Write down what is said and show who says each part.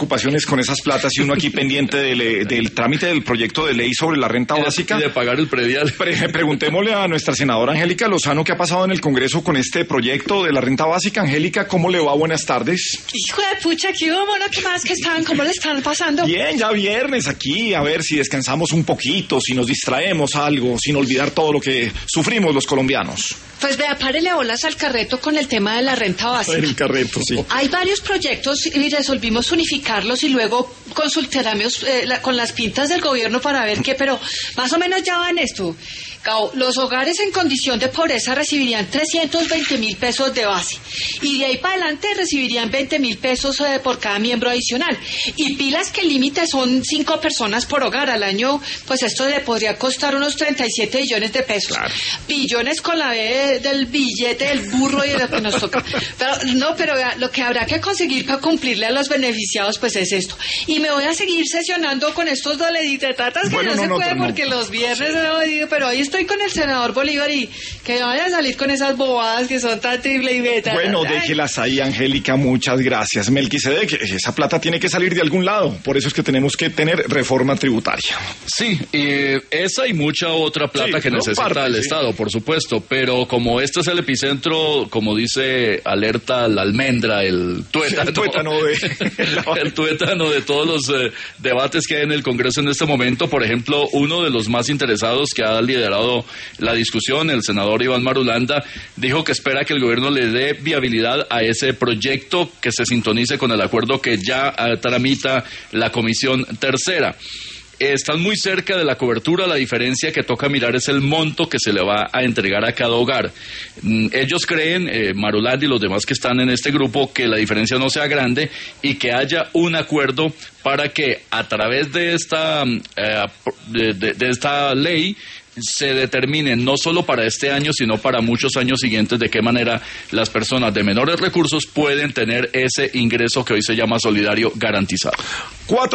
Speaker 1: ocupaciones con esas platas y uno aquí pendiente del trámite del proyecto de ley sobre la renta básica.
Speaker 2: Y de pagar el predial.
Speaker 1: Preguntémosle a nuestra senadora Angélica Lozano qué ha pasado en el Congreso con este proyecto de la renta básica. Angélica, ¿cómo le va? Buenas tardes.
Speaker 3: Hijo de pucha, ¿qué hubo, mono? ¿Qué más que están? ¿Cómo le están pasando?
Speaker 1: Bien, ya viernes aquí, a ver si descansamos un poquito, si nos distraemos algo, sin olvidar todo lo que sufrimos los colombianos.
Speaker 3: Pues vea, párele bolas al carreto con el tema de la renta básica.
Speaker 1: El carreto, sí.
Speaker 3: Hay varios proyectos y resolvimos unificarlos y luego consultaremos con las pintas del gobierno para ver qué, pero más o menos ya van esto. Los hogares en condición de pobreza recibirían 320.000 pesos de base y de ahí para adelante recibirían 20.000 pesos por cada miembro adicional. Y pilas que el límite son 5 personas por hogar al año, pues esto le podría costar unos 37 billones de pesos.
Speaker 1: Claro.
Speaker 3: Billones con la B del billete, del burro y de lo que nos toca. Pero lo que habrá que conseguir para cumplirle a los beneficiados pues es esto. Y me voy a seguir sesionando con estos doleditatas que no se puede porque los viernes pero ahí estoy con el senador Bolívar y que vaya a salir con esas bobadas que son tan triple y beta.
Speaker 1: Bueno, déjelas ahí, Angélica, muchas gracias. Melquisedec, esa plata tiene que salir de algún lado, por eso es que tenemos que tener reforma tributaria.
Speaker 2: Sí, esa y mucha otra plata que necesita el Estado, por supuesto, pero como este es el epicentro, como dice Alerta la Almendra, el tuétano de todos los debates que hay en el Congreso en este momento. Por ejemplo, uno de los más interesados que ha liderado la discusión, el senador Iván Marulanda, dijo que espera que el gobierno le dé viabilidad a ese proyecto, que se sintonice con el acuerdo que ya tramita la Comisión Tercera. Están muy cerca de la cobertura, la diferencia que toca mirar es el monto que se le va a entregar a cada hogar. Ellos creen, Marulanda y los demás que están en este grupo, que la diferencia no sea grande y que haya un acuerdo para que a través de esta ley se determine no solo para este año, sino para muchos años siguientes, de qué manera las personas de menores recursos pueden tener ese ingreso que hoy se llama solidario garantizado.